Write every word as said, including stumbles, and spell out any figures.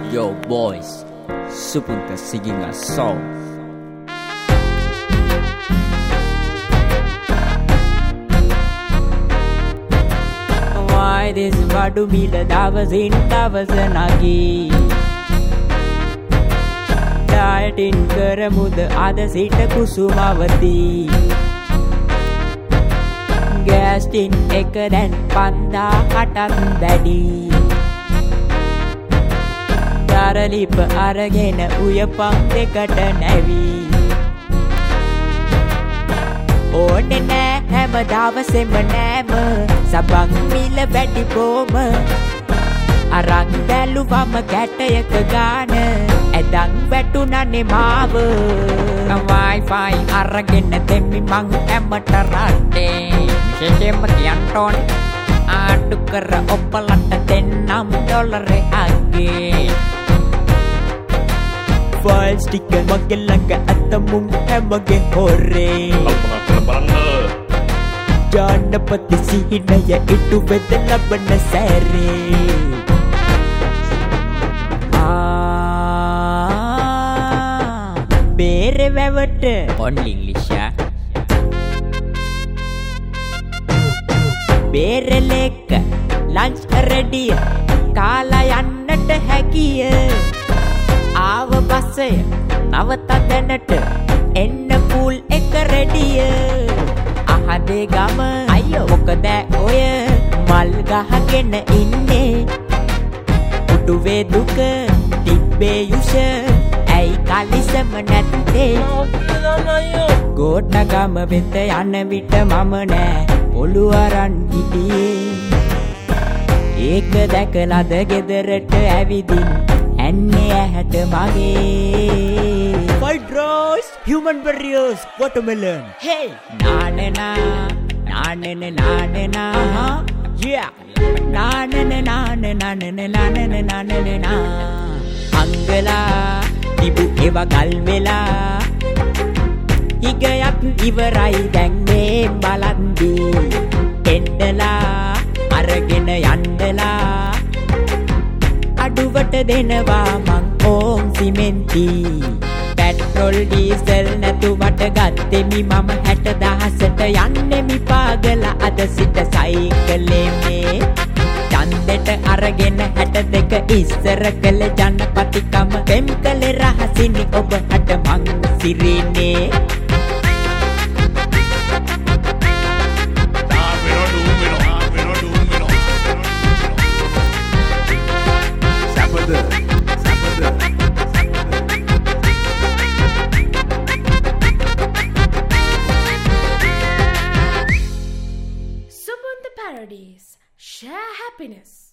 Yo boys, Supunta singing a song. Why this vadu mila davasin davasanagi Dieting karamuda ada sita kusumavati Gastin eka dan panda hatat dadi Daralipa aragena uyapang dekata navi ඕනේ නෑ හැම දවසෙම නෑම සබන් මිල වැඩි බොම අරන් බැලුවම කැටයක ගාන ඇදන් වැටුණනේ මාව Wi-Fi අරගෙන දෙමි මං හැමට රටේ විශේෂයෙන්ම කියන්න ඕනේ ආඩු කර ඔබලට දෙන්නම් ඩොලරේ අගේ File sticker මගේ ළඟ අත මුම් හැමගේ හොරේ ජානපති සිහිනය ඉටු වෙද ලබන සැරේ ආ බේරේ වැවට only English බේරලෙක lunch ready කාලා යන්නට හැකිය ආව බසය නවත දැනට එන්න පූල් එක රෙඩිය අහදේ ගම අයියෝ මොකද ඔය මල් ගහගෙන ඉන්නේ උඩුවේ දුක තිබ්බේ යුෂ ඇයි කලිසම නැත්තේ ගෝඨ ගම වෙත යන විට මම නෑ ඔළුව අරන් හිටියේ ඒක දැකලාද ගෙදරට ඇවිදින් ඇන්නේ ඇහැට මගේ Fried rice, human barriers, watermelon Hey! Na-na-na, na-na-na-na-na-na Yeah! Na-na-na-na-na-na-na-na-na-na-na-na අංගලා තිබු ඒවා ගල් වෙලා හිගයක් ඉවරයි දැන් මේ බලන්දී එන්නලා අරගෙන යන්නලා අඩුවට දෙනවා මං ඕම් සිමෙන්ති පෙට්‍රෝල් ඩීසල් නැතුවට ගත්තෙමි මම හැට දහසට යන්නෙමි පාගල අද සිට සයිකලේ මේ ඡන්දෙට අරගෙන හැට දෙක ඉස්සර කළ ජනපතිකම පෙම් කළේ රහසිනි ඔබ හට මං සිරිනේ Supunta Parodies. Share happiness.